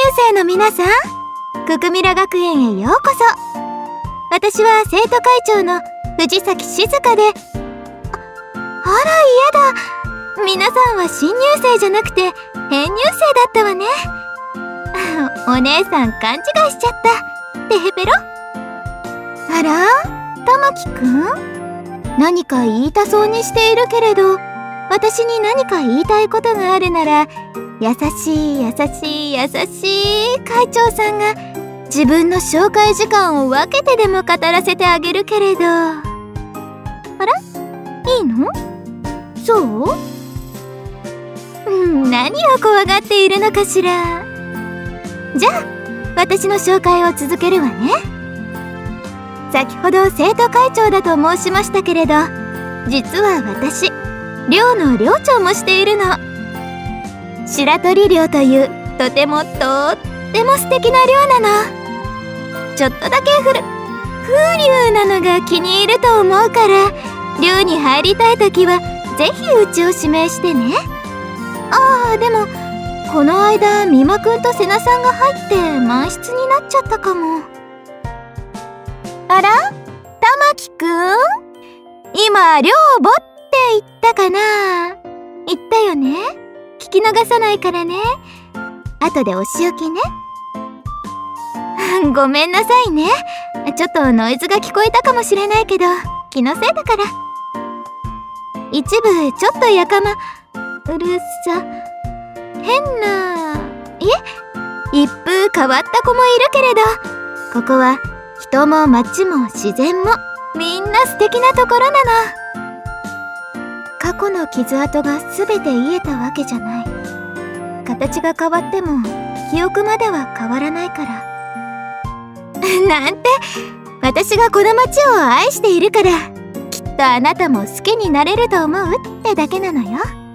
生の皆さん、くくみら学園へようこそ。私は生徒会長の藤崎静香で。あら、嫌だ。皆さんは新入生じゃなくて編入生だったわね。お姉さん勘違いしちゃった。てへぺろ。あら、玉木くん？何か言いたそうにしているけれど、私に何か言いたいことがあるなら、優しい優しい優しい会長さんが自分の紹介時間を分けてでも語らせてあげるけれど。あら？いいの？そう？何を怖がっているのかしら。じゃあ私の紹介を続けるわね。先ほど生徒会長だと申しましたけれど、実は私寮の寮長もしているの。白鳥寮というとっても素敵な寮なの。ちょっとだけ風流なのが気に入ると思うから、寮に入りたいときはぜひうちを指名してね。ああ、でもこの間美馬くんと瀬名さんが入って満室になっちゃったかも。あら、玉木くん、今寮母って言ったかな？言ったよね？聞き逃さないからね。後でお仕置きね。ごめんなさいね。ちょっとノイズが聞こえたかもしれないけど、気のせいだから。一部ちょっとやかまうるさ変な、一風変わった子もいるけれど、ここは人も街も自然もみんな素敵なところなの。過去の傷跡が全て癒えたわけじゃない。形が変わっても記憶までは変わらないから。なんて、私がこの街を愛しているから、きっとあなたも好きになれると思うってだけなのよ。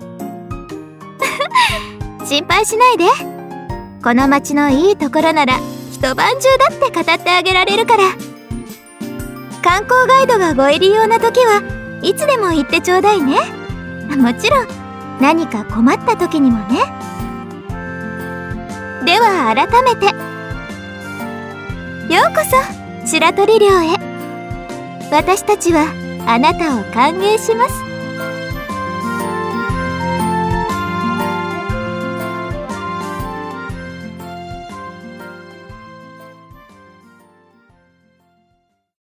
心配しないで。この街のいいところなら一晩中だって語ってあげられるから。観光ガイドがご入り用な時はいつでも言ってちょうだいね。もちろん何か困った時にもね。では改めてようこそ白鳥寮へ。私たちはあなたを歓迎します。